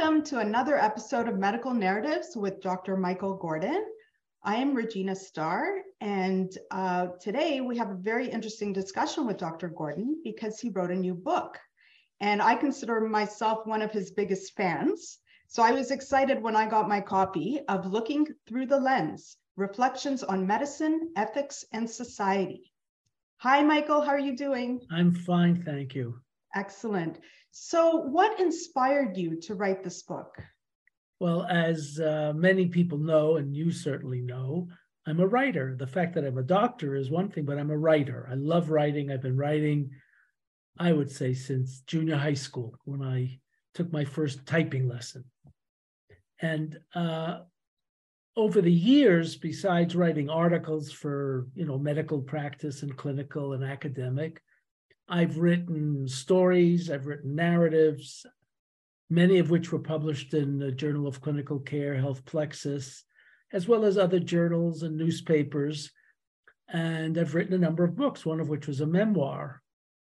Welcome to another episode of Medical Narratives with Dr. Michael Gordon. I am Regina Starr, and today we have a very interesting discussion with Dr. Gordon because he wrote a new book, and I consider myself one of his biggest fans. So I was excited when I got my copy of Looking Through the Lens, Reflections on Medicine, Ethics, and Society. Hi, Michael, how are you doing? I'm fine, thank you. Excellent. So what inspired you to write this book? Well, as many people know, and you certainly know, I'm a writer. The fact that I'm a doctor is one thing, but I'm a writer. I love writing. I've been writing, I would say, since junior high school when I took my first typing lesson. And over the years, besides writing articles for, medical practice and clinical and academic, I've written stories, I've written narratives, many of which were published in the Journal of Clinical Care, Health Plexus, as well as other journals and newspapers. And I've written a number of books, one of which was a memoir.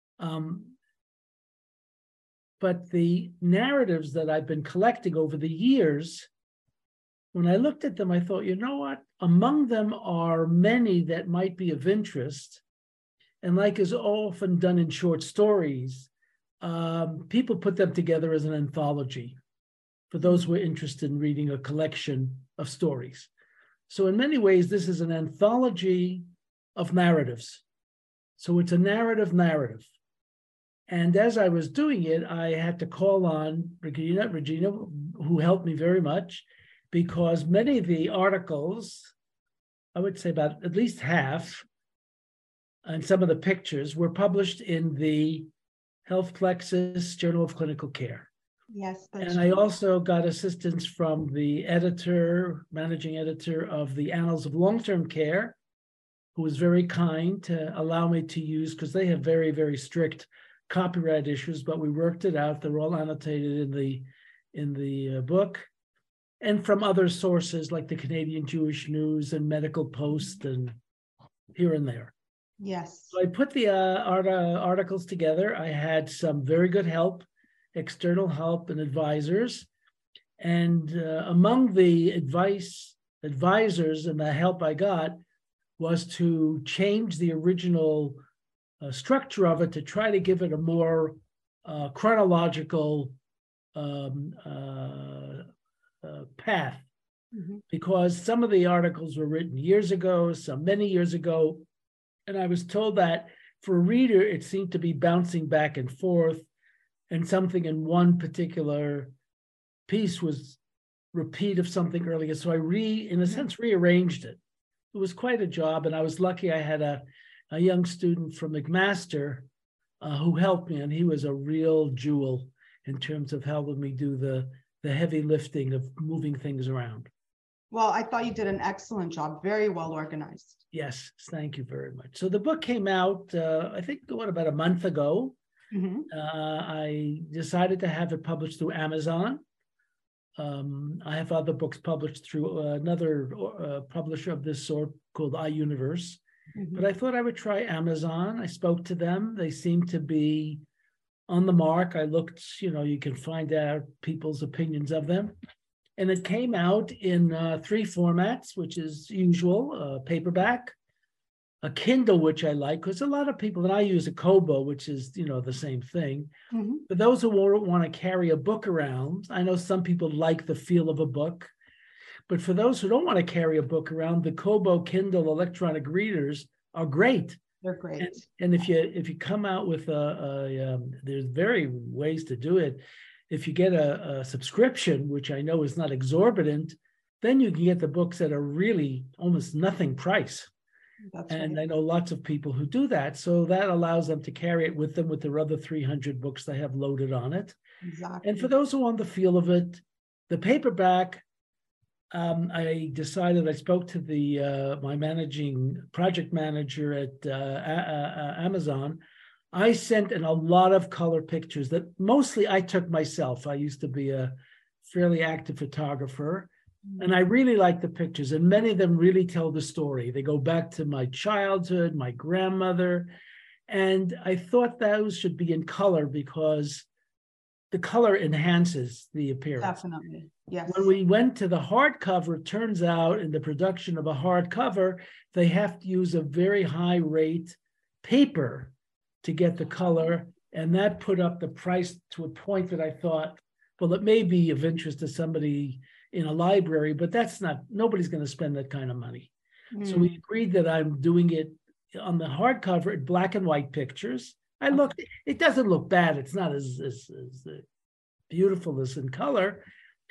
But the narratives that I've been collecting over the years, when I looked at them, I thought, you know what? Among them are many that might be of interest. And like is often done in short stories, people put them together as an anthology for those who are interested in reading a collection of stories. So in many ways, this is an anthology of narratives. So it's a narrative. And as I was doing it, I had to call on Regina, who helped me very much, because many of the articles, I would say about at least half, and some of the pictures were published in the Health Plexus Journal of Clinical Care. Yes, and I also got assistance from the managing editor of the Annals of Long-Term Care, who was very kind to allow me to use, because they have very, very strict copyright issues, but we worked it out. They're all annotated in the book, and from other sources like the Canadian Jewish News and Medical Post and here and there. Yes. So I put the articles together. I had some very good help, external help and advisors. And among the advisors and the help I got was to change the original structure of it to try to give it a more chronological path. Mm-hmm. Because some of the articles were written years ago, some many years ago. And I was told that for a reader, it seemed to be bouncing back and forth, and something in one particular piece was repeat of something earlier. So I in a sense, rearranged it. It was quite a job, and I was lucky I had a young student from McMaster who helped me, and he was a real jewel in terms of helping me do the heavy lifting of moving things around. Well, I thought you did an excellent job, very well organized. Yes, thank you very much. So the book came out, I think, about a month ago. Mm-hmm. I decided to have it published through Amazon. I have other books published through another publisher of this sort called iUniverse. Mm-hmm. But I thought I would try Amazon. I spoke to them. They seemed to be on the mark. I looked, you can find out people's opinions of them. And it came out in 3 formats, which is usual: paperback, a Kindle, which I like, because a lot of people, and I use a Kobo, which is, the same thing. Mm-hmm. For those who want to carry a book around, I know some people like the feel of a book, but for those who don't want to carry a book around, the Kobo Kindle electronic readers are great. They're great. And if you come out with there's very ways to do it. If you get a subscription, which I know is not exorbitant, then you can get the books at a really almost nothing price. That's and right. I know lots of people who do that. So that allows them to carry it with them with their other 300 books they have loaded on it. Exactly. And for those who want the feel of it, the paperback, I decided, I spoke to my project manager at Amazon. I sent in a lot of color pictures that mostly I took myself. I used to be a fairly active photographer, and I really like the pictures, and many of them really tell the story. They go back to my childhood, my grandmother, and I thought those should be in color because the color enhances the appearance. Definitely. Yes. When we went to the hardcover, it turns out in the production of a hardcover, they have to use a very high rate paper to get the color. And that put up the price to a point that I thought, well, it may be of interest to somebody in a library, but nobody's going to spend that kind of money. So we agreed that I'm doing it on the hardcover in black and white pictures. It doesn't look bad. It's not as beautiful as in color,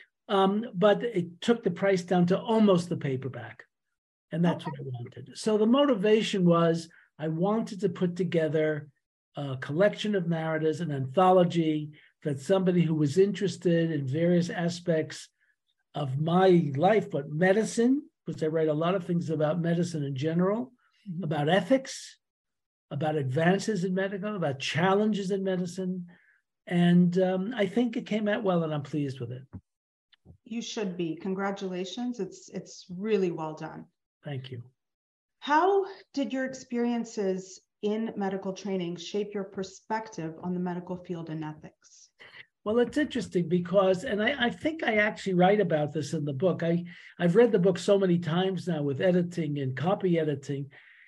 but it took the price down to almost the paperback. And that's what I wanted. So the motivation was I wanted to put together a collection of narratives, an anthology that somebody who was interested in various aspects of my life, but medicine, because I write a lot of things about medicine in general, about ethics, about advances in medical, about challenges in medicine. And I think it came out well, and I'm pleased with it. You should be. Congratulations. It's really well done. Thank you. How did your experiences in medical training shape your perspective on the medical field and ethics? Well, it's interesting because, and I think I actually write about this in the book. I've read the book so many times now with editing and copy editing.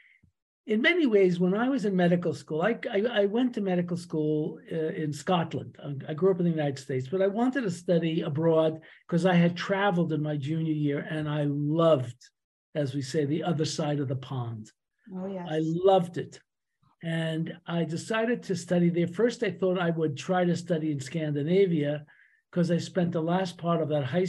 In many ways, when I was in medical school, I went to medical school in Scotland. I grew up in the United States, but I wanted to study abroad because I had traveled in my junior year, and I loved, as we say, the other side of the pond. Oh, yes. I loved it. And I decided to study there. First, I thought I would try to study in Scandinavia because I spent the last part of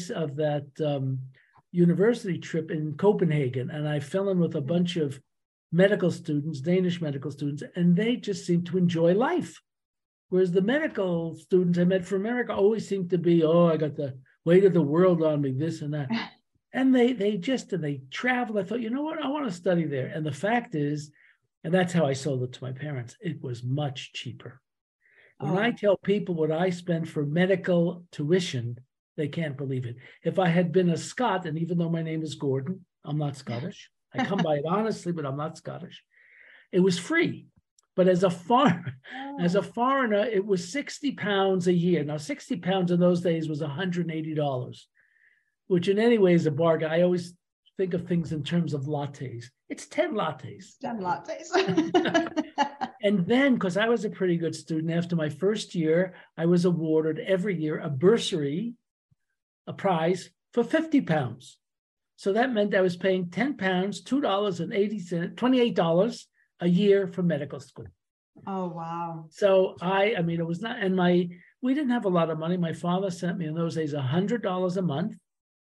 that university trip in Copenhagen, and I fell in with a bunch of medical students, Danish medical students, and they just seemed to enjoy life. Whereas the medical students I met from America always seemed to be, I got the weight of the world on me, this and that. And they traveled. I thought, you know what, I want to study there. And the fact is, and that's how I sold it to my parents, it was much cheaper. When I tell people what I spend for medical tuition, they can't believe it. If I had been a Scot, and even though my name is Gordon, I'm not Scottish. I come by it honestly, but I'm not Scottish. It was free. But as a foreigner, it was 60 pounds a year. Now, 60 pounds in those days was $180, which in any way is a bargain. I always think of things in terms of lattes. It's 10 lattes. 10 lattes. And then, because I was a pretty good student, after my first year, I was awarded every year a bursary, a prize for 50 pounds. So that meant I was paying 10 pounds, $2.80, $28 a year for medical school. Oh, wow. So it was not, and we didn't have a lot of money. My father sent me in those days $100 a month.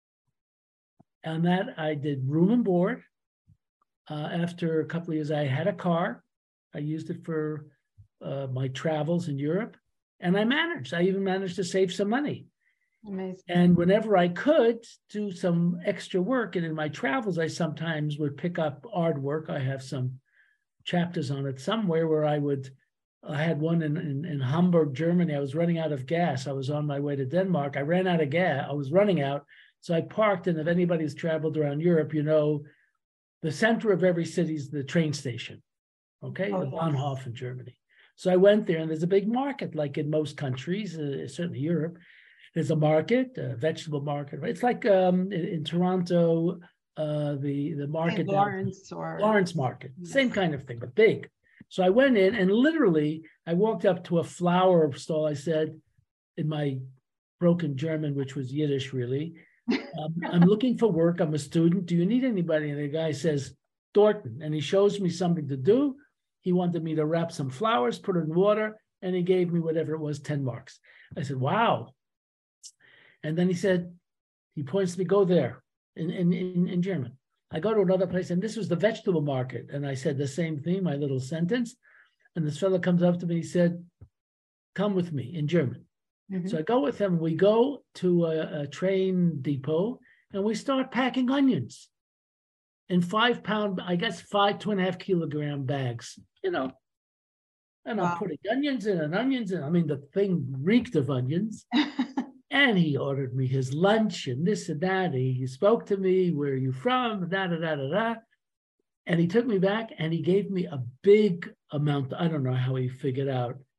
And that I did room and board. After a couple of years, I had a car. I used it for my travels in Europe. And I even managed to save some money. Amazing. And whenever I could do some extra work, and in my travels, I sometimes would pick up art work. I have some chapters on it somewhere where I had one in Hamburg, Germany. I was running out of gas. I was on my way to Denmark. I ran out of gas. I was running out. So I parked, and if anybody's traveled around Europe, you know, the center of every city is the train station, okay? The Bahnhof in Germany. So I went there, and there's a big market, like in most countries, certainly Europe. There's a market, a vegetable market. It's like in Toronto, the market. Lawrence Market, yes. Same kind of thing, but big. So I went in, and literally, I walked up to a flower stall. I said, in my broken German, which was Yiddish, really, I'm looking for work. I'm a student. Do you need anybody? And the guy says, Dorton. And he shows me something to do. He wanted me to wrap some flowers, put it in water, and he gave me whatever it was, 10 marks. I said, wow. And then he points to me, go there in German. I go to another place, and this was the vegetable market. And I said the same thing, my little sentence. And this fellow comes up to me, he said, come with me in German. Mm-hmm. So I go with him. We go to a train depot, and we start packing onions in 5 pound, I guess 2.5 kilogram bags, you know. And I'm putting onions in and onions in. I mean, the thing reeked of onions. And he ordered me his lunch and this and that. He spoke to me, where are you from? Da, da, da, da, da. And he took me back, and he gave me a big amount. I don't know how he figured out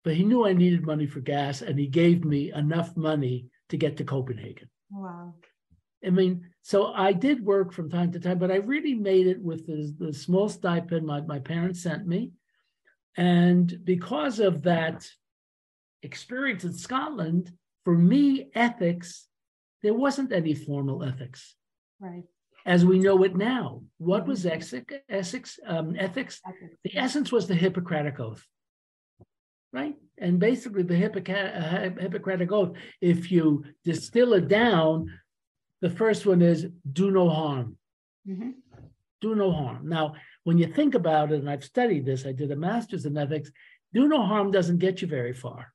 but he knew I needed money for gas, and he gave me enough money to get to Copenhagen. Wow. I mean, so I did work from time to time, but I really made it with the small stipend my parents sent me. And because of that experience in Scotland, for me, ethics, there wasn't any formal ethics. Right. As we know it now. What was ethics? The essence was the Hippocratic Oath, right? And basically the Hippocratic Oath, if you distill it down, the first one is do no harm. Mm-hmm. Do no harm. Now, when you think about it, and I've studied this, I did a master's in ethics, do no harm doesn't get you very far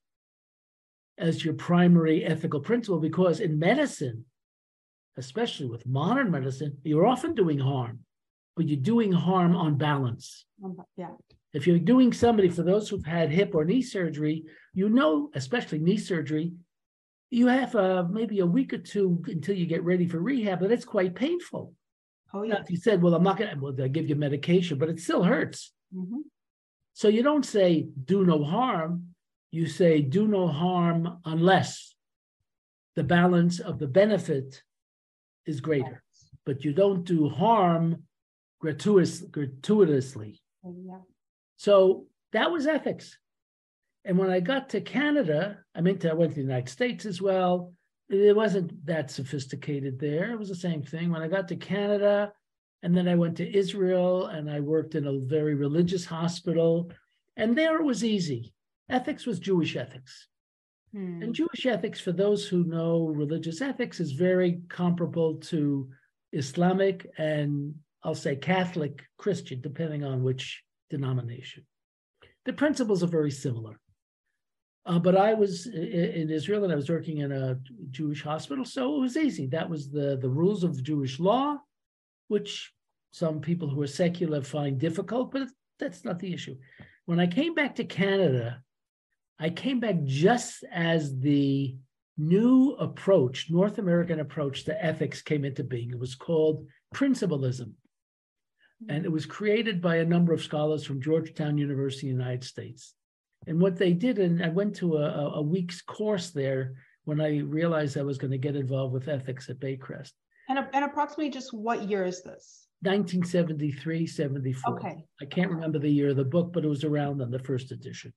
as your primary ethical principle, because in medicine, especially with modern medicine, you're often doing harm, but you're doing harm on balance. Yeah. If you're doing somebody, for those who've had hip or knee surgery, you know, especially knee surgery, you have maybe a week or two until you get ready for rehab, but it's quite painful. Oh, yeah. Now, if you said, well, I'm not going to, well, they'll give you medication, but it still hurts. Mm-hmm. So you don't say do no harm. You say do no harm unless the balance of the benefit is greater, but you don't do harm gratuitously. Yeah. So that was ethics. And when I got to Canada, I went to the United States as well. It wasn't that sophisticated there. It was the same thing. When I got to Canada, and then I went to Israel, and I worked in a very religious hospital, and there it was easy. Ethics was Jewish ethics. And Jewish ethics, for those who know religious ethics, is very comparable to Islamic and I'll say Catholic Christian, depending on which denomination. The principles are very similar. But I was in Israel and I was working in a Jewish hospital, so it was easy. That was the rules of Jewish law, which some people who are secular find difficult, but that's not the issue. When I came back to Canada, I came back just as the new approach, North American approach to ethics came into being. It was called principalism. And it was created by a number of scholars from Georgetown University in the United States. And what they did, and I went to a week's course there when I realized I was going to get involved with ethics at Baycrest. And approximately just what year is this? 1973, 74. Okay. I can't remember the year of the book, but it was around on the first edition.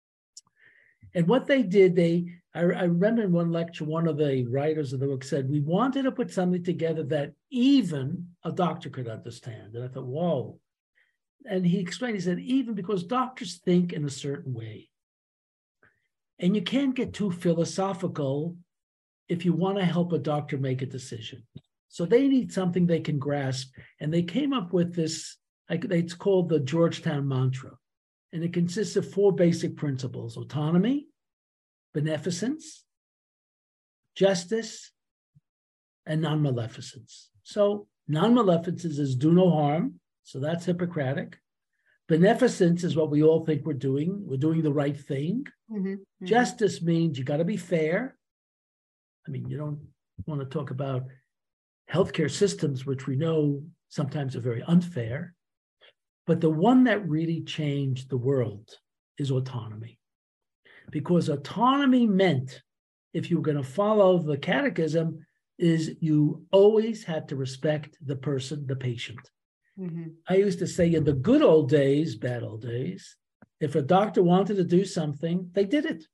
And what they did, I remember in one lecture, one of the writers of the book said, we wanted to put something together that even a doctor could understand. And I thought, whoa. And he explained, he said, even because doctors think in a certain way. And you can't get too philosophical if you want to help a doctor make a decision. So they need something they can grasp. And they came up with this, it's called the Georgetown Mantra. And it consists of 4 basic principles: autonomy, beneficence, justice, and non-maleficence. So non-maleficence is do no harm. So that's Hippocratic. Beneficence is what we all think we're doing. We're doing the right thing. Mm-hmm. Mm-hmm. Justice means you got to be fair. I mean, you don't want to talk about healthcare systems, which we know sometimes are very unfair. But the one that really changed the world is autonomy. Because autonomy meant, if you were going to follow the catechism, is you always had to respect the person, the patient. Mm-hmm. I used to say in the good old days, bad old days, if a doctor wanted to do something, they did it.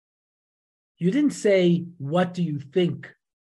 You didn't say, what do you think?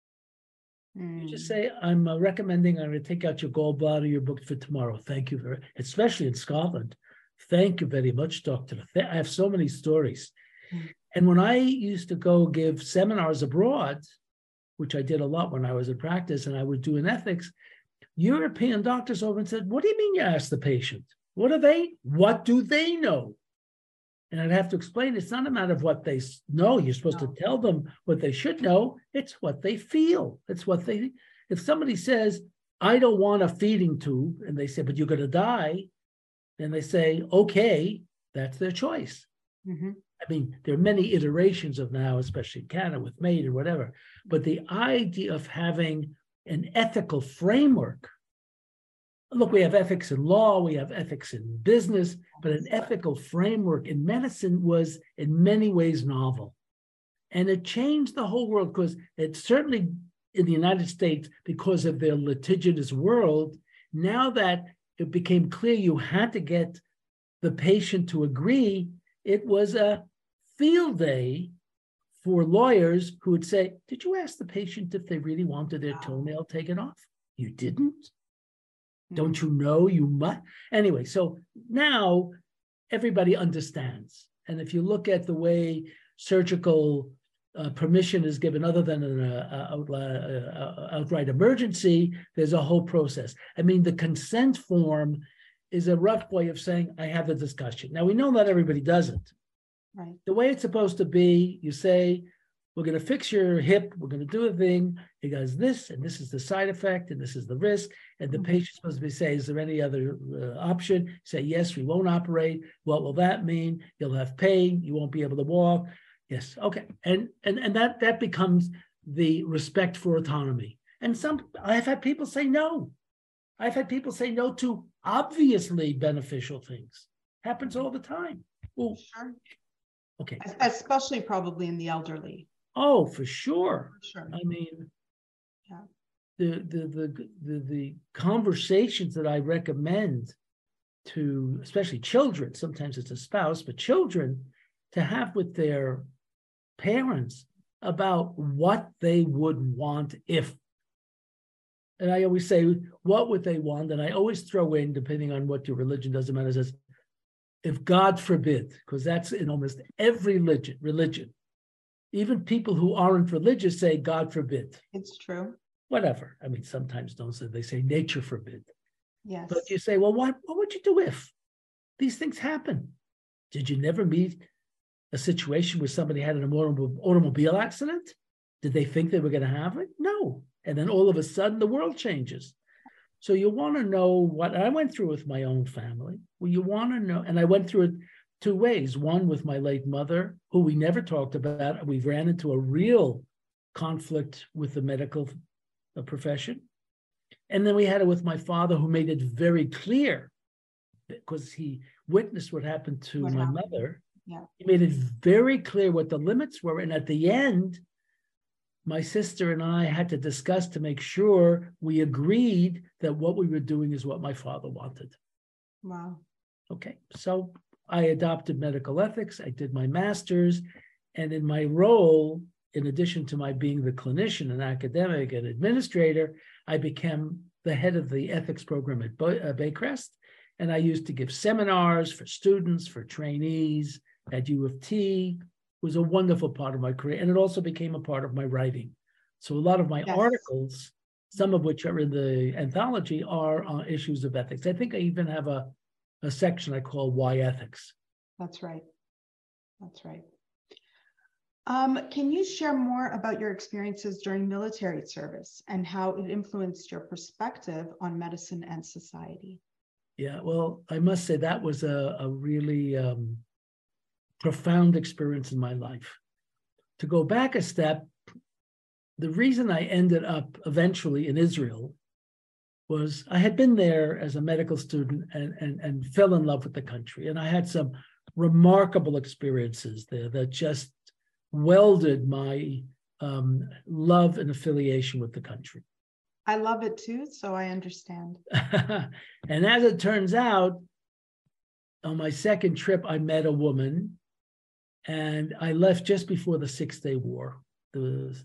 You just say, I'm recommending I'm going to take out your gallbladder, you're booked for tomorrow. Thank you very, especially in Scotland. Thank you very much, doctor. I have so many stories. And when I used to go give seminars abroad, which I did a lot when I was in practice, and I would do in ethics, European doctors over and said, what do you mean you ask the patient? What do they know? And I'd have to explain, it's not a matter of what they know. You're supposed to tell them what they should know. It's what they feel. It's what they, if somebody says, I don't want a feeding tube, and they say, but you're going to die, then they say, okay, that's their choice. Mm-hmm. I mean, there are many iterations of now, especially in Canada with MAID or whatever, but the idea of having an ethical framework look, we have ethics in law, we have ethics in business, but an ethical framework in medicine was in many ways novel. And it changed the whole world, because it certainly in the United States, because of their litigious world, now that it became clear you had to get the patient to agree, it was a field day for lawyers who would say, did you ask the patient if they really wanted their toenail taken off? You didn't? Don't you know you must? Anyway, so now everybody understands. And if you look at the way surgical permission is given other than an outright emergency, there's a whole process. I mean, the consent form is a rough way of saying, I have the discussion. Now, we know not everybody does it. Right. The way it's supposed to be, you say, we're going to fix your hip, we're going to do a thing, it does this, and this is the side effect, and this is the risk, and the patient's supposed to be saying, is there any other option? Say, yes, we won't operate. What will that mean? You'll have pain, you won't be able to walk. Yes, okay. And that becomes the respect for autonomy. And I've had people say no. I've had people say no to obviously beneficial things. Happens all the time. Well, sure. Okay. Especially probably in the elderly. Oh, for sure. For sure. I mean, yeah. The conversations that I recommend to, especially children, sometimes it's a spouse, but children, to have with their parents about what they would want if. And I always say, what would they want? And I always throw in, depending on what your religion, doesn't matter, says, if God forbid, because that's in almost every religion. Even people who aren't religious say, God forbid. It's true. Whatever. I mean, sometimes don't say, they say nature forbid. Yes. But you say, well, what would you do if these things happen? Did you never meet a situation where somebody had an automobile accident? Did they think they were going to have it? No. And then all of a sudden the world changes. So you want to know what I went through with my own family. Well, you want to know, and I went through it two ways. One with my late mother, who we never talked about. We ran into a real conflict with the medical profession. And then we had it with my father, who made it very clear, because he witnessed what happened to my mother. Yeah. He made it very clear what the limits were. And at the end, my sister and I had to discuss to make sure we agreed that what we were doing is what my father wanted. Wow. Okay. So I adopted medical ethics. I did my master's. And in my role, in addition to my being the clinician and academic and administrator, I became the head of the ethics program at Baycrest. And I used to give seminars for students, for trainees at U of T. It was a wonderful part of my career. And it also became a part of my writing. So a lot of my articles, some of which are in the anthology, are on issues of ethics. I think I even have a section I call Why Ethics. That's right. That's right. Can you share more about your experiences during military service and how it influenced your perspective on medicine and society? Yeah, well, I must say that was a really profound experience in my life. To go back a step, the reason I ended up eventually in Israel was I had been there as a medical student and fell in love with the country. And I had some remarkable experiences there that just welded my love and affiliation with the country. I love it too, so I understand. And as it turns out, on my second trip, I met a woman, and I left just before the 6-Day War, the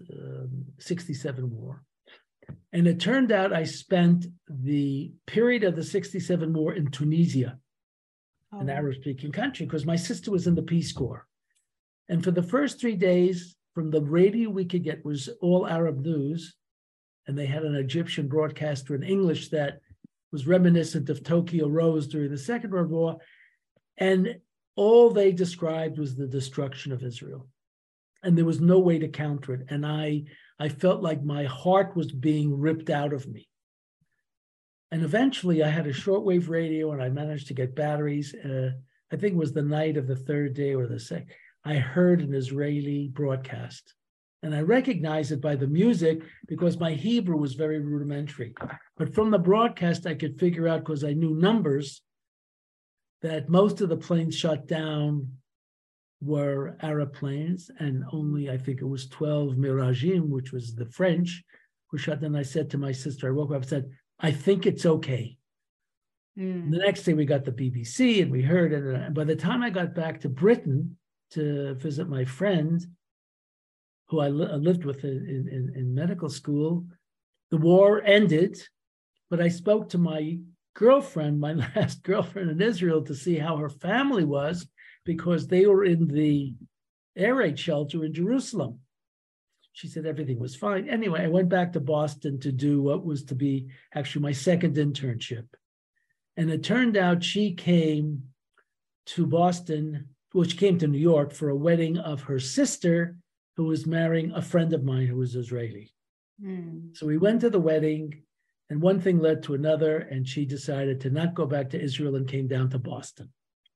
67 War. And it turned out I spent the period of the 67 War in Tunisia, an Arab-speaking country, because my sister was in the Peace Corps. And for the first 3 days, from the radio we could get was all Arab news. And they had an Egyptian broadcaster in English that was reminiscent of Tokyo Rose during the Second World War. And all they described was the destruction of Israel. And there was no way to counter it. And I felt like my heart was being ripped out of me. And eventually I had a shortwave radio, and I managed to get batteries. I think it was the night of the third day or the second. I heard an Israeli broadcast. And I recognized it by the music because my Hebrew was very rudimentary. But from the broadcast, I could figure out, because I knew numbers, that most of the planes shot down were Arab planes, and only, I think it was 12 Miragim, which was the French, were shot down. I said to my sister, I woke up and said, I think it's okay. The next day we got the BBC and we heard it. And by the time I got back to Britain to visit my friend, who I lived with in medical school, the war ended, but I spoke to my girlfriend, my last girlfriend in Israel, to see how her family was, because they were in the air raid shelter in Jerusalem. She said everything was fine. Anyway, I went back to Boston to do what was to be actually my second internship. And it turned out she came to Boston, well, she came to New York for a wedding of her sister, who was marrying a friend of mine who was Israeli. So we went to the wedding, and one thing led to another, and she decided to not go back to Israel and came down to Boston.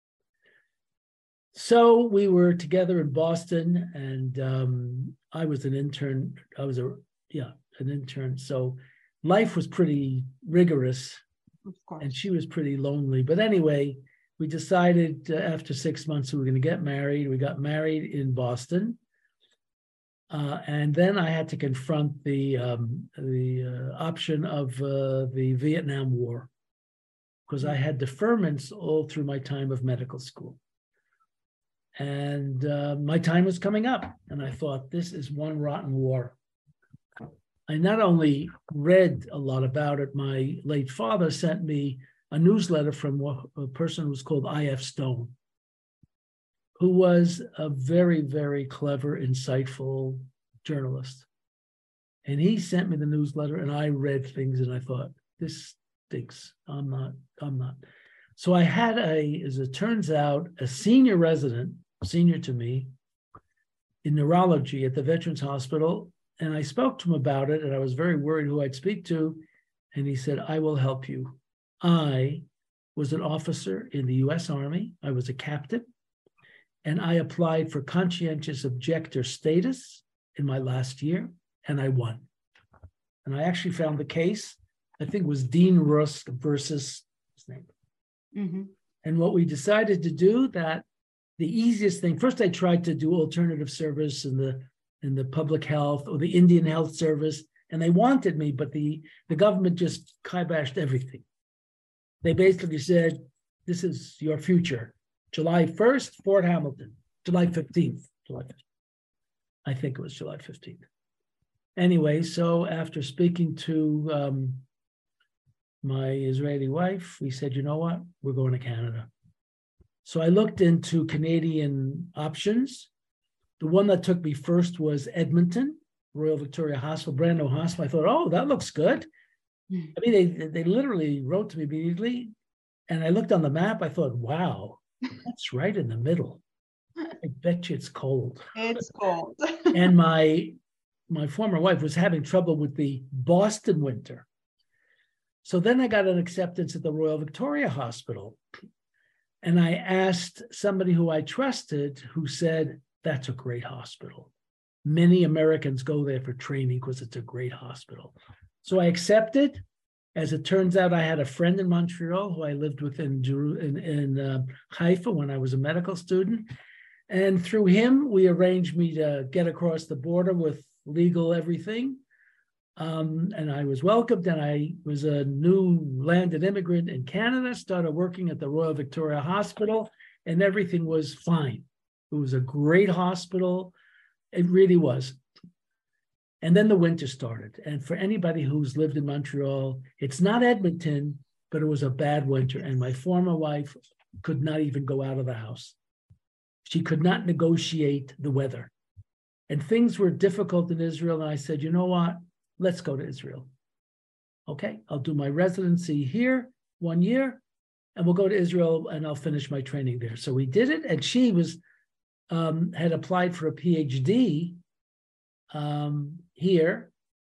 So we were together in Boston, and I was an intern. I was an intern. So life was pretty rigorous, of course, and she was pretty lonely. But anyway, we decided after 6 months we were going to get married. We got married in Boston. And then I had to confront the option of the Vietnam War, because I had deferments all through my time of medical school. And my time was coming up, and I thought, this is one rotten war. I not only read a lot about it, my late father sent me a newsletter from a person who was called I.F. Stone, who was a very, very clever, insightful journalist. And he sent me the newsletter, and I read things, and I thought, this stinks. I'm not. So I had as it turns out, a senior resident, senior to me, in neurology at the Veterans Hospital. And I spoke to him about it, and I was very worried who I'd speak to. And he said, I will help you. I was an officer in the U.S. Army. I was a captain. And I applied for conscientious objector status in my last year, and I won. And I actually found the case, I think it was Dean Rusk versus his name. And what we decided to do, that the easiest thing, first I tried to do alternative service in the public health or the Indian Health Service, and they wanted me, but the government just kiboshed everything. They basically said, this is your future. July 1st, Fort Hamilton. July 15th. I think it was July 15th. Anyway, so after speaking to my Israeli wife, we said, you know what? We're going to Canada. So I looked into Canadian options. The one that took me first was Edmonton, Royal Victoria Hospital, brand new hospital. I thought, oh, that looks good. I mean, they literally wrote to me immediately. And I looked on the map. I thought, wow, that's right in the middle. I bet you it's cold. It's cold. And my former wife was having trouble with the Boston winter. So then I got an acceptance at the Royal Victoria Hospital. And I asked somebody who I trusted, who said, that's a great hospital. Many Americans go there for training because it's a great hospital. So I accepted. As it turns out, I had a friend in Montreal who I lived with in Haifa when I was a medical student. And through him, we arranged me to get across the border with legal everything. And I was welcomed, and I was a new landed immigrant in Canada, started working at the Royal Victoria Hospital, and everything was fine. It was a great hospital. It really was. And then the winter started. And for anybody who's lived in Montreal, it's not Edmonton, but it was a bad winter. And my former wife could not even go out of the house. She could not negotiate the weather. And things were difficult in Israel. And I said, you know what? Let's go to Israel. Okay, I'll do my residency here 1 year, and we'll go to Israel, and I'll finish my training there. So we did it. And she had applied for a PhD here.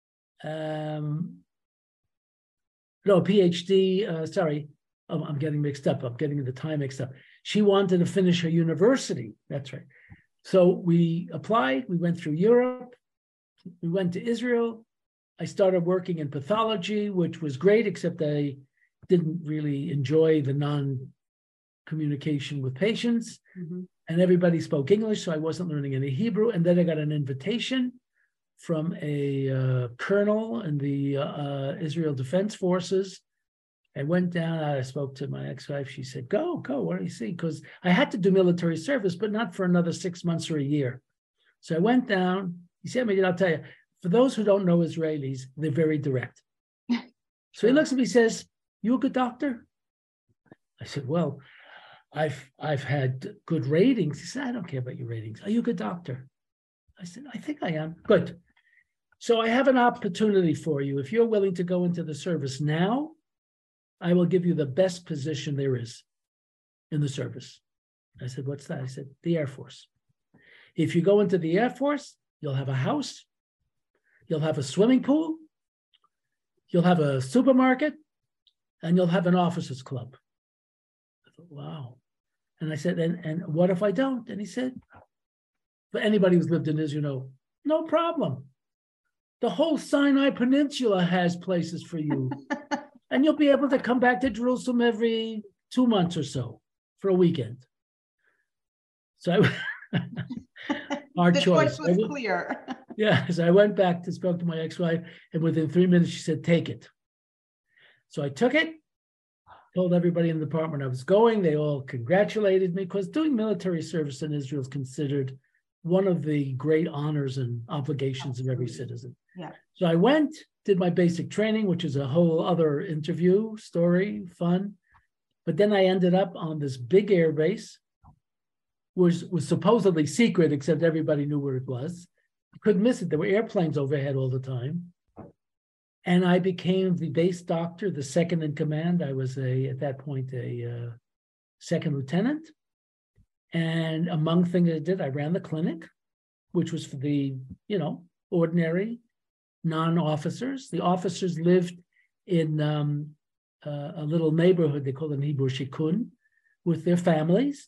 Sorry, I'm getting mixed up. I'm getting the time mixed up. She wanted to finish her university. That's right. So we applied. We went through Europe. We went to Israel. I started working in pathology, which was great, except I didn't really enjoy the non-communication with patients. And everybody spoke English, so I wasn't learning any Hebrew. And then I got an invitation from a colonel in the Israel Defense Forces. I went down, I spoke to my ex-wife. She said, go, what do you see? Because I had to do military service, but not for another 6 months or a year. So I went down. He said, I'll tell you, for those who don't know Israelis, they're very direct. So he looks at me and says, you a good doctor? I said, well, I've had good ratings. He said, I don't care about your ratings. Are you a good doctor? I said, I think I am. Good. So I have an opportunity for you. If you're willing to go into the service now, I will give you the best position there is in the service. I said, what's that? I said, the Air Force. If you go into the Air Force, you'll have a house, you'll have a swimming pool, you'll have a supermarket, and you'll have an officers club. I thought, wow. And I said, and what if I don't? And he said, for anybody who's lived in Israel, no problem. The whole Sinai Peninsula has places for you. And you'll be able to come back to Jerusalem every 2 months or so for a weekend. So our choice was clear. Yeah, so I went back to spoke to my ex-wife, and within 3 minutes she said, take it. So I took it, told everybody in the department I was going. They all congratulated me because doing military service in Israel is considered one of the great honors and obligations of every citizen. Yeah. So I went, did my basic training, which is a whole other interview story, fun. But then I ended up on this big air base, was supposedly secret, except everybody knew where it was. I couldn't miss it. There were airplanes overhead all the time. And I became the base doctor, the second in command. I was at that point, a second lieutenant. And among things I did, I ran the clinic, which was for the, ordinary non-officers. The officers lived in a little neighborhood, they call it Hebrew Shikun, with their families.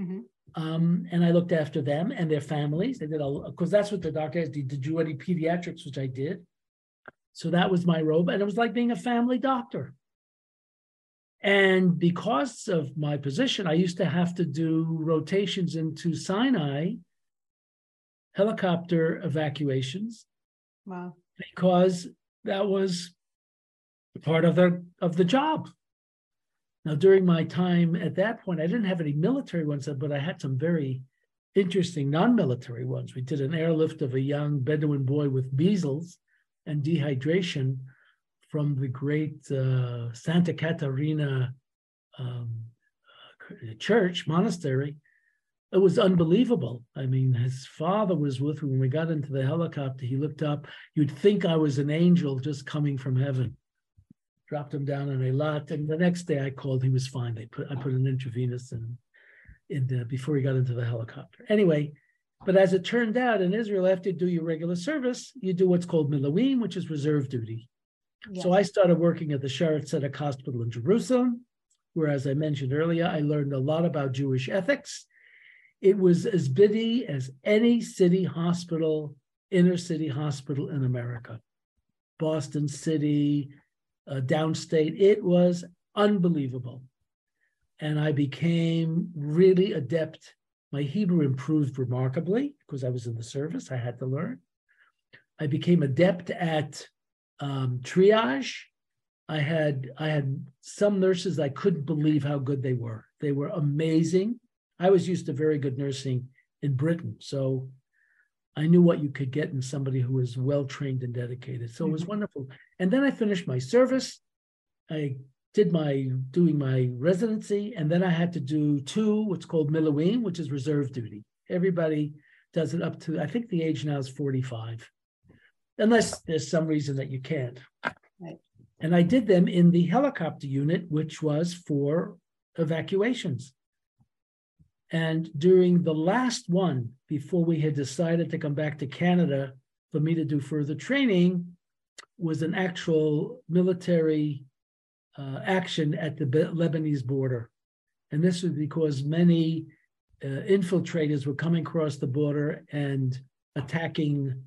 And I looked after them and their families. They did because that's what the doctor did. Did you any pediatrics, which I did. So that was my role, and it was like being a family doctor. And because of my position, I used to have to do rotations into Sinai, helicopter evacuations. Wow. Because that was part of the job. Now, during my time at that point, I didn't have any military ones, but I had some very interesting non-military ones. We did an airlift of a young Bedouin boy with measles and dehydration from the great Santa Catarina church, monastery. It was unbelievable. I mean, his father was with him. When we got into the helicopter, he looked up. You'd think I was an angel just coming from heaven. Dropped him down on a lot. And the next day I called, he was fine. I put an intravenous in before he got into the helicopter. Anyway, but as it turned out, in Israel, after you do your regular service, you do what's called Miluim, which is reserve duty. Yes. So I started working at the Sharet Tzedek Hospital in Jerusalem, where, as I mentioned earlier, I learned a lot about Jewish ethics. It was as busy as any city hospital, inner city hospital in America. Boston City, downstate. It was unbelievable. And I became really adept. My Hebrew improved remarkably because I was in the service. I had to learn. I became adept at triage. I had some nurses, I couldn't believe how good they were. They were amazing. I was used to very good nursing in Britain, so I knew what you could get in somebody who was well-trained and dedicated. So it was wonderful. And then I finished my service. I did doing my residency, and then I had to do what's called Miluim, which is reserve duty. Everybody does it up to, I think the age now is 45, unless there's some reason that you can't. Right. And I did them in the helicopter unit, which was for evacuations. And during the last one, before we had decided to come back to Canada for me to do further training, was an actual military action at the Lebanese border. And this was because many infiltrators were coming across the border and attacking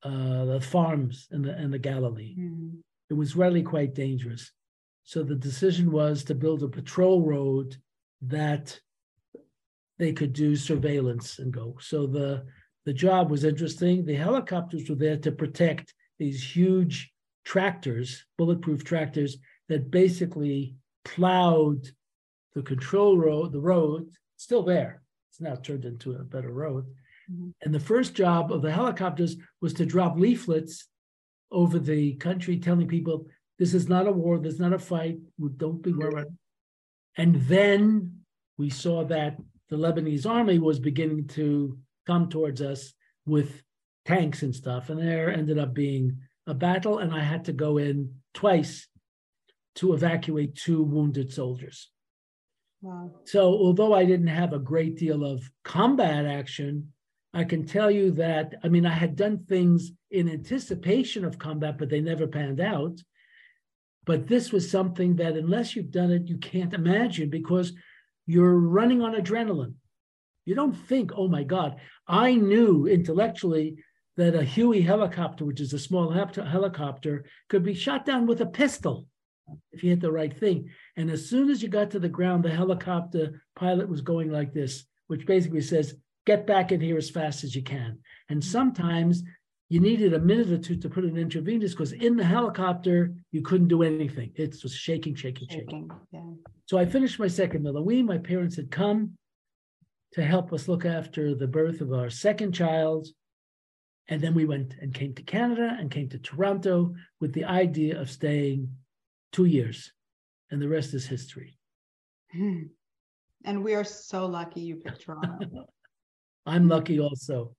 the farms in the Galilee. Mm. It was really quite dangerous. So the decision was to build a patrol road that they could do surveillance and go. So the job was interesting. The helicopters were there to protect these huge tractors, bulletproof tractors, that basically plowed the control road, the road, still there. It's now turned into a better road. Mm-hmm. And the first job of the helicopters was to drop leaflets over the country telling people, this is not a war, this is not a fight, don't be worried. And then we saw that the Lebanese army was beginning to come towards us with tanks and stuff. And there ended up being a battle, and I had to go in twice to evacuate 2 wounded soldiers. Wow. So although I didn't have a great deal of combat action, I can tell you that, I mean, I had done things in anticipation of combat, but they never panned out. But this was something that unless you've done it, you can't imagine, because you're running on adrenaline. You don't think, oh my God. I knew intellectually that a Huey helicopter, which is a small helicopter, could be shot down with a pistol if you hit the right thing. And as soon as you got to the ground, the helicopter pilot was going like this, which basically says, get back in here as fast as you can. And sometimes you needed a minute or two to put an intravenous, because in the helicopter, you couldn't do anything. It was shaking. Yeah. So I finished my second Elohim. My parents had come to help us look after the birth of our second child. And then we went and came to Canada and came to Toronto with the idea of staying 2 years. And the rest is history. And we are so lucky you picked Toronto. I'm lucky also.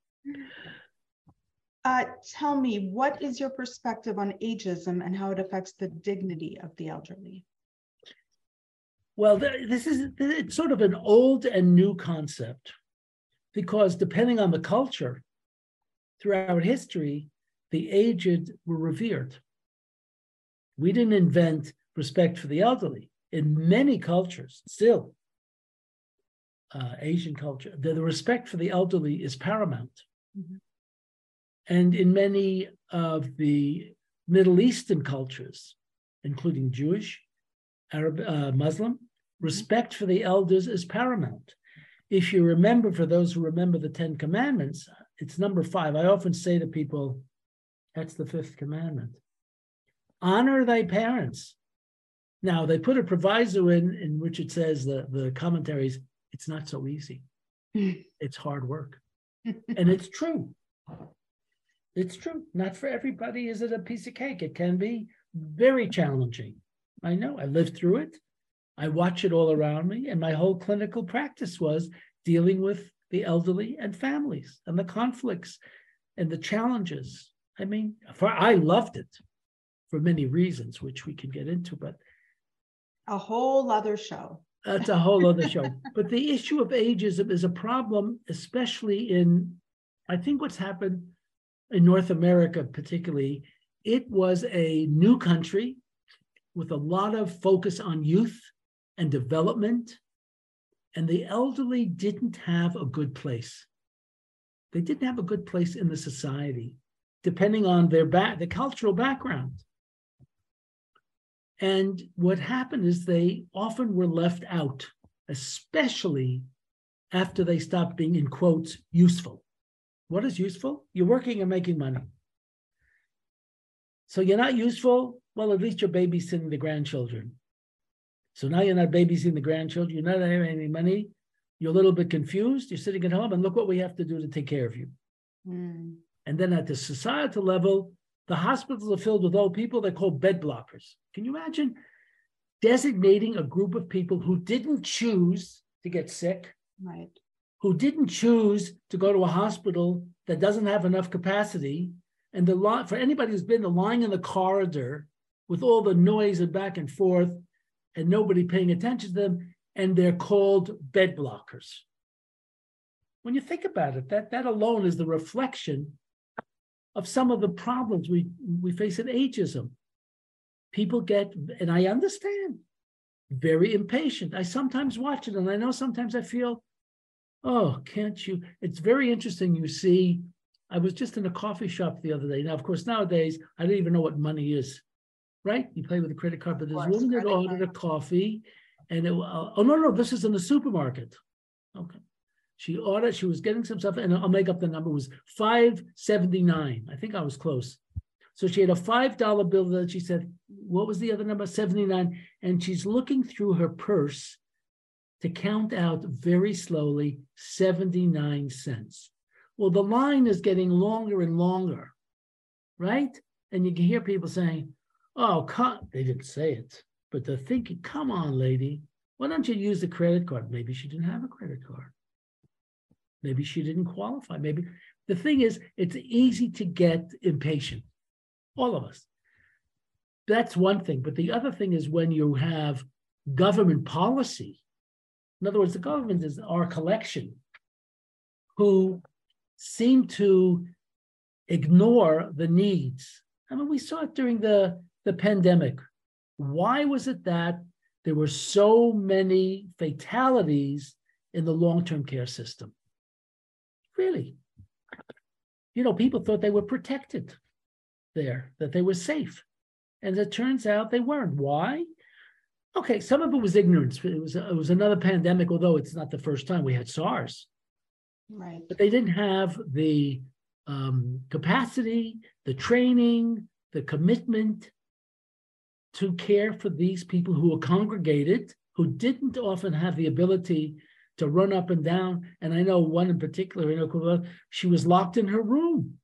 Tell me, what is your perspective on ageism and how it affects the dignity of the elderly? Well, it's sort of an old and new concept, because depending on the culture, throughout history, the aged were revered. We didn't invent respect for the elderly. In many cultures, still, Asian culture, the respect for the elderly is paramount. Mm-hmm. And in many of the Middle Eastern cultures, including Jewish, Arab, Muslim, respect for the elders is paramount. If you remember, for those who remember the 10 Commandments, it's number 5. I often say to people, that's the 5th commandment. Honor thy parents. Now, they put a proviso in which it says, the commentaries, it's not so easy. It's hard work. And it's true. It's true. Not for everybody is it a piece of cake. It can be very challenging. I know. I lived through it. I watch it all around me. And my whole clinical practice was dealing with the elderly and families and the conflicts and the challenges. I mean, I loved it for many reasons, which we can get into, but a whole other show. That's a whole other show. But the issue of ageism is a problem, especially in, I think what's happened in North America particularly. It was a new country with a lot of focus on youth and development, and the elderly didn't have a good place. They didn't have a good place in the society, depending on the cultural background. And what happened is they often were left out, especially after they stopped being, in quotes, useful. What is useful? You're working and making money. So you're not useful? Well, at least you're babysitting the grandchildren. So now you're not babysitting the grandchildren. You're not having any money. You're a little bit confused. You're sitting at home, and look what we have to do to take care of you. Mm. And then at the societal level, the hospitals are filled with old people they're called bed blockers. Can you imagine designating a group of people who didn't choose to get sick, right, who didn't choose to go to a hospital that doesn't have enough capacity, and for anybody who's been lying in the corridor with all the noise and back and forth and nobody paying attention to them, and they're called bed blockers. When you think about it, that alone is the reflection of some of the problems we face in ageism. People get, and I understand, very impatient. I sometimes watch it, and I know sometimes I feel, oh, can't you? It's very interesting. You see I was just in a coffee shop the other day. Now, of course, nowadays, I don't even know what money is, right? You pay with a credit card, but there's a woman that ordered a coffee, and oh, no, this is in the supermarket. Okay. She was getting some stuff, and I'll make up the number, it was $5.79. I think I was close. So she had a $5 bill that she said, what was the other number? 79. And she's looking through her purse to count out very slowly 79 cents. Well, the line is getting longer and longer, right? And you can hear people saying, oh, they didn't say it, but they're thinking, come on, lady, why don't you use the credit card? Maybe she didn't have a credit card. Maybe she didn't qualify. Maybe the thing is, it's easy to get impatient. All of us. That's one thing. But the other thing is when you have government policy, in other words, the government is our collection, who seem to ignore the needs. I mean, we saw it during the pandemic. Why was it that there were so many fatalities in the long-term care system? Really? People thought they were protected there, that they were safe. And it turns out they weren't. Why? Okay, some of it was ignorance. It was another pandemic, although it's not the first time. We had SARS. Right. But they didn't have the capacity, the training, the commitment to care for these people who were congregated, who didn't often have the ability to run up and down. And I know one in particular, she was locked in her room.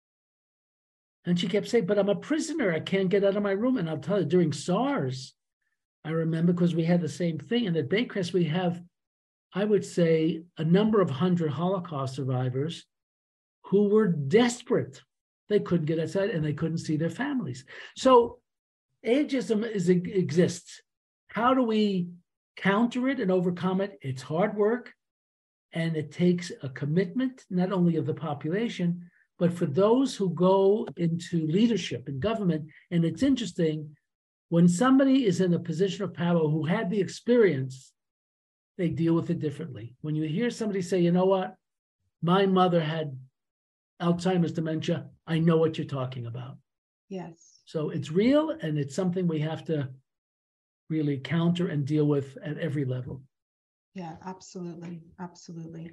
And she kept saying, but I'm a prisoner. I can't get out of my room. And I'll tell you, during SARS, I remember, because we had the same thing. And at Baycrest, we have, I would say, a number of 100 Holocaust survivors who were desperate. They couldn't get outside and they couldn't see their families. So ageism exists. How do we counter it and overcome it? It's hard work, and it takes a commitment, not only of the population, but for those who go into leadership in government. And it's interesting, when somebody is in a position of power who had the experience, they deal with it differently. When you hear somebody say, you know what, my mother had Alzheimer's dementia, I know what you're talking about. Yes. So it's real, and it's something we have to really counter and deal with at every level. Yeah, absolutely. Absolutely.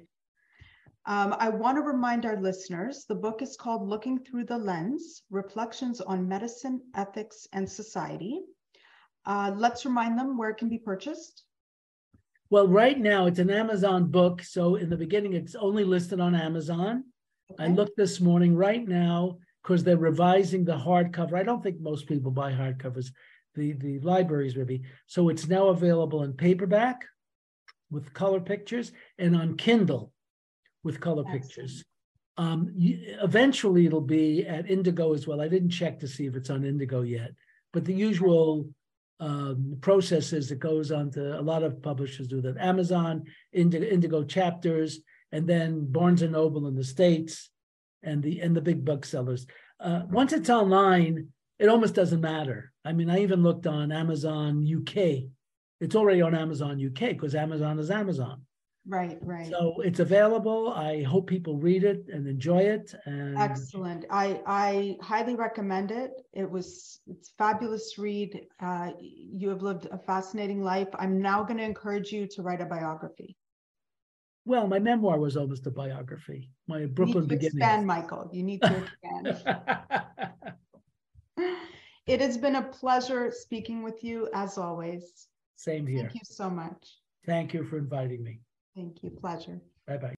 I want to remind our listeners, the book is called Looking Through the Lens, Reflections on Medicine, Ethics, and Society. Let's remind them where it can be purchased. Well, right now it's an Amazon book. So in the beginning, it's only listed on Amazon. Okay. I looked this morning. Right now, because they're revising the hardcover. I don't think most people buy hardcovers. The libraries maybe. So it's now available in paperback with color pictures and on Kindle with color pictures. Eventually it'll be at Indigo as well. I didn't check to see if it's on Indigo yet, but the usual process is it goes on to, a lot of publishers do that. Amazon, Indigo chapters, and then Barnes & Noble in the States, and the big booksellers. Once it's online, it almost doesn't matter. I mean, I even looked on Amazon UK. It's already on Amazon UK because Amazon is Amazon. Right, right. So it's available. I hope people read it and enjoy it. And excellent. I highly recommend it. It's a fabulous read. You have lived a fascinating life. I'm now going to encourage you to write a biography. Well, my memoir was almost a biography. My Brooklyn beginnings. Expand, Michael. You need to expand. It has been a pleasure speaking with you as always. Same here. Thank you so much. Thank you for inviting me. Thank you. Pleasure. Bye-bye.